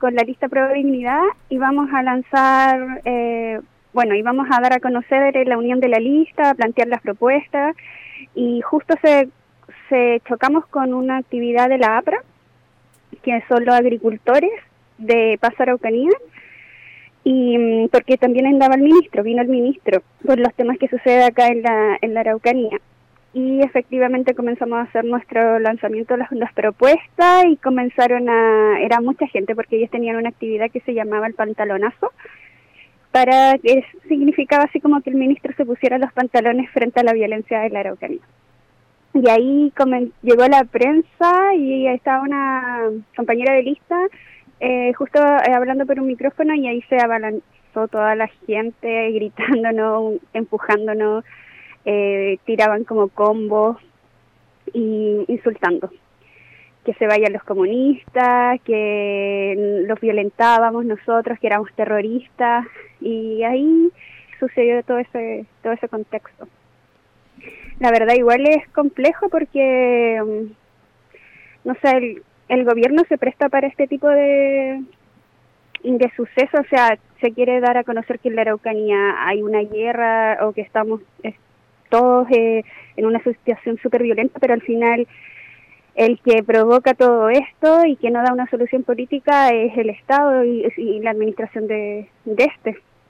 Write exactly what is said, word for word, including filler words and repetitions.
con la lista Prueba de Dignidad íbamos a lanzar, eh, bueno, íbamos a dar a conocer la unión de la lista, a plantear las propuestas, y justo se, se chocamos con una actividad de la APRA, que son los agricultores de Paso Araucanía, y porque también andaba el ministro, vino el ministro, por los temas que sucede acá en la, en la Araucanía. Y efectivamente comenzamos a hacer nuestro lanzamiento de las, las propuestas, y comenzaron a, era mucha gente porque ellos tenían una actividad que se llamaba el pantalonazo, para que significaba así como que el ministro se pusiera los pantalones frente a la violencia de la Araucanía. Y ahí comen, llegó la prensa y estaba una compañera de lista eh, justo eh, hablando por un micrófono, y ahí se abalanzó toda la gente gritándonos, empujándonos, eh, tiraban como combos y insultando. Que se vayan los comunistas, que los violentábamos nosotros, que éramos terroristas, y ahí sucedió todo ese, todo ese contexto. La verdad igual es complejo porque, no sé, el, el gobierno se presta para este tipo de, de sucesos, o sea, se quiere dar a conocer que en la Araucanía hay una guerra o que estamos eh, todos eh, en una situación súper violenta, pero al final el que provoca todo esto y que no da una solución política es el Estado y, y la administración de, de este.